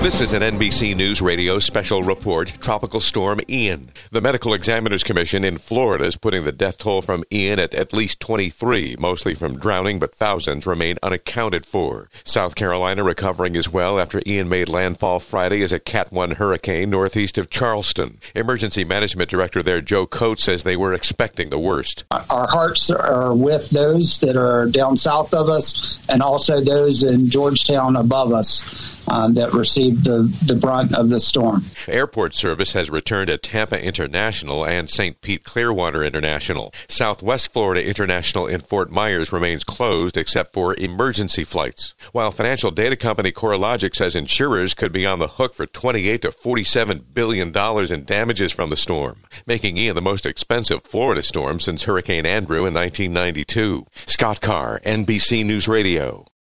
This is an NBC News Radio special report, Tropical Storm Ian. The Medical Examiners Commission in Florida is putting the death toll from Ian at least 23, mostly from drowning, but thousands remain unaccounted for. South Carolina recovering as well after Ian made landfall Friday as a Cat 1 hurricane northeast of Charleston. Emergency Management Director there, Joe Coates, says they were expecting the worst. Our hearts are with those that are down south of us and also those in Georgetown above us. That received the brunt of the storm. Airport service has returned at Tampa International and St. Pete Clearwater International. Southwest Florida International in Fort Myers remains closed except for emergency flights. While financial data company CoreLogic says insurers could be on the hook for $28 to $47 billion in damages from the storm, making Ian the most expensive Florida storm since Hurricane Andrew in 1992. Scott Carr, NBC News Radio.